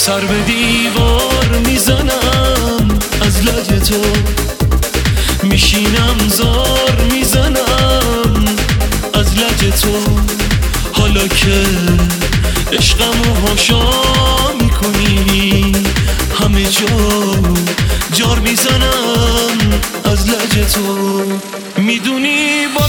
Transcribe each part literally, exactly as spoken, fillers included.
سر به دیوار میزنم از لج تو، میشینم زار میزنم از لج تو. حالا که عشقمو هاشا میکنی همه جا جار میزنم از لج تو. میدونی با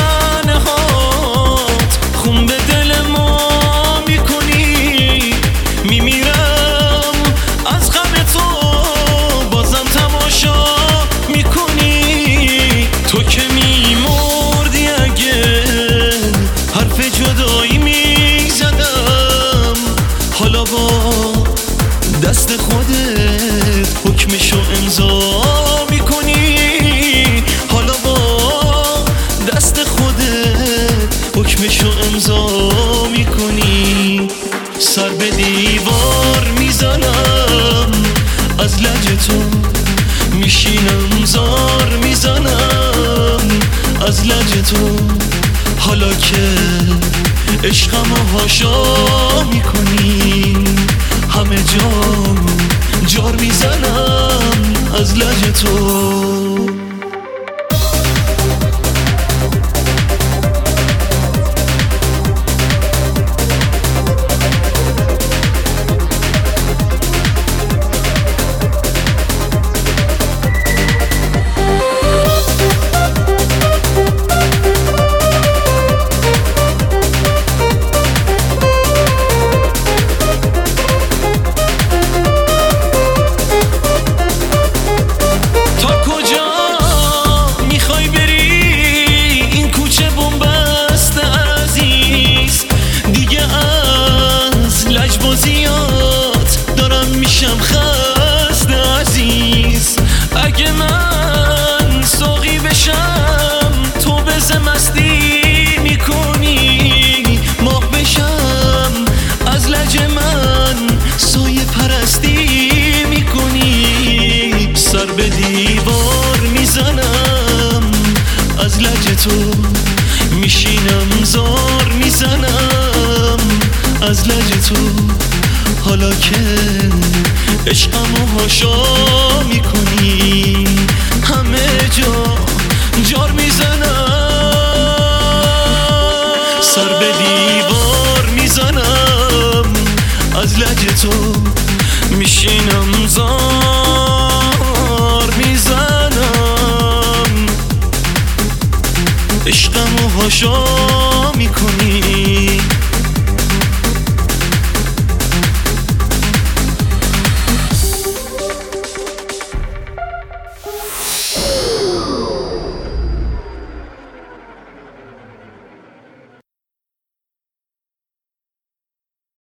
تنهات خون به دل ما میکنی، میمیرم از غم تو بازم تماشا میکنی. تو که میمردی اگه حرف جدایی میزدم، حالا با دست خودت حکمشو امضا میکنی. حالا با دست خودت حکمشو امضا میکنی. سر به دیوار میزنم از لج تو، میشینم زار میزنم از لج تو. حالا که عشقمو هاشا میکنی همه جا جار میزنم از لج تو. دارم میشم خسته عزیز، اگه من ساقی بشم تو بزه مستی میکنی، ماه بشم از لج من سایه پرستی میکنی. سر به دیوار میزنم از لج تو، میشینم زار میزنم از لج تو. حالا که عشقمو هاشا میکنی همه جا جار میزنم. سر به دیوار میزنم از لج تو، میشینم زار میزنم عشقمو هاشا میکنی